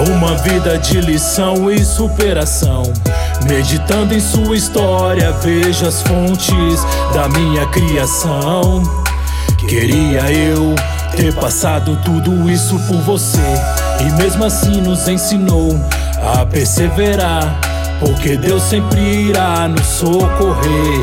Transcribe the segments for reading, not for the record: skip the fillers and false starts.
Uma vida de lição e superação. Meditando em sua história, vejo as fontes da minha criação. Queria eu ter passado tudo isso por você, e mesmo assim nos ensinou a perseverar, porque Deus sempre irá nos socorrer.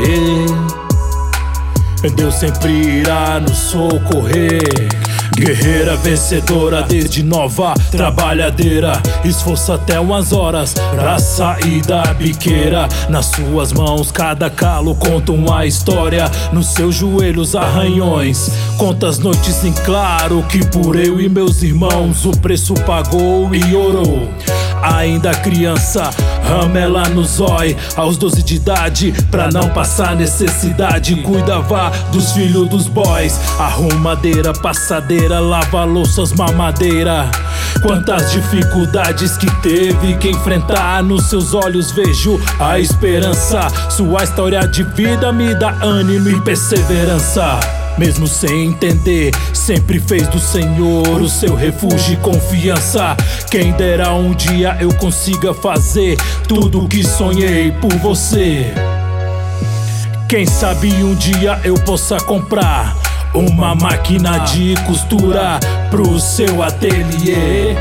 Deus sempre irá nos socorrer. Guerreira vencedora, desde nova trabalhadeira, esforço até umas horas pra sair da biqueira. Nas suas mãos cada calo conta uma história, nos seus joelhos arranhões, quantas noites em claro que por eu e meus irmãos o preço pagou e orou. Ainda criança, ramela no zói, aos 12 de idade, pra não passar necessidade, cuidava dos filhos dos boys, arrumadeira, passadeira, lava louças, mamadeira. Quantas dificuldades que teve que enfrentar, nos seus olhos vejo a esperança. Sua história de vida me dá ânimo e perseverança. Mesmo sem entender, sempre fez do Senhor o seu refúgio e confiança. Quem dera um dia eu consiga fazer tudo o que sonhei por você. Quem sabe um dia eu possa comprar uma máquina de costura pro seu ateliê.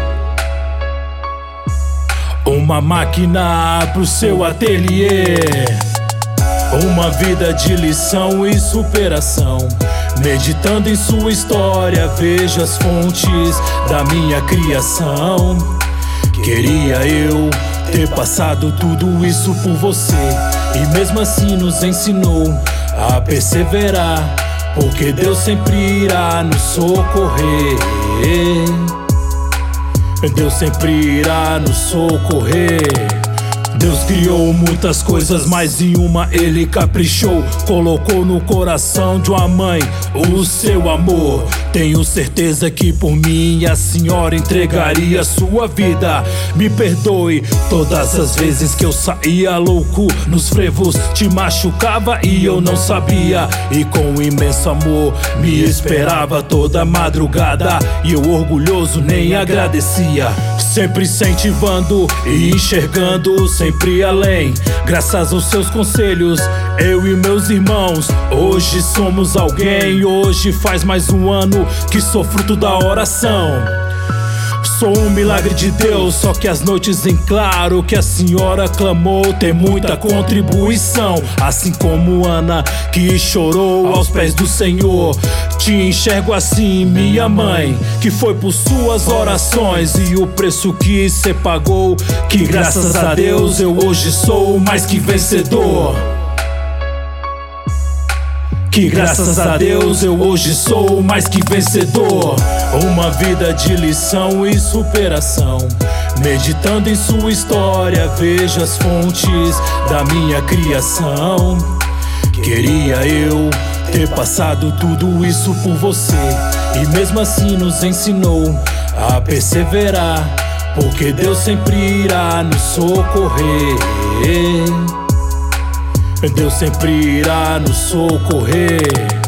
Uma máquina pro seu ateliê. Uma vida de lição e superação. Meditando em sua história, vejo as fontes da minha criação. Queria eu ter passado tudo isso por você, e mesmo assim nos ensinou a perseverar, porque Deus sempre irá nos socorrer. Deus sempre irá nos socorrer. Deus criou muitas coisas, mas em uma Ele caprichou. Colocou no coração de uma mãe o seu amor. Tenho certeza que por mim a senhora entregaria sua vida. Me perdoe todas as vezes que eu saía louco nos frevos, te machucava e eu não sabia, e com imenso amor me esperava toda madrugada, e eu orgulhoso nem agradecia. Sempre incentivando e enxergando sempre além. Graças aos seus conselhos, eu e meus irmãos hoje somos alguém. Hoje faz mais um ano que sou fruto da oração. Sou um milagre de Deus, só que as noites em claro que a senhora clamou tem muita contribuição. Assim como Ana, que chorou aos pés do Senhor, te enxergo assim, minha mãe, que foi por suas orações e o preço que cê pagou, que graças a Deus eu hoje sou mais que vencedor. Que graças a Deus eu hoje sou mais que vencedor. Uma vida de lição e superação. Meditando em sua história, vejo as fontes da minha criação. Queria eu ter passado tudo isso por você, e mesmo assim nos ensinou a perseverar, porque Deus sempre irá nos socorrer. Deus sempre irá nos socorrer.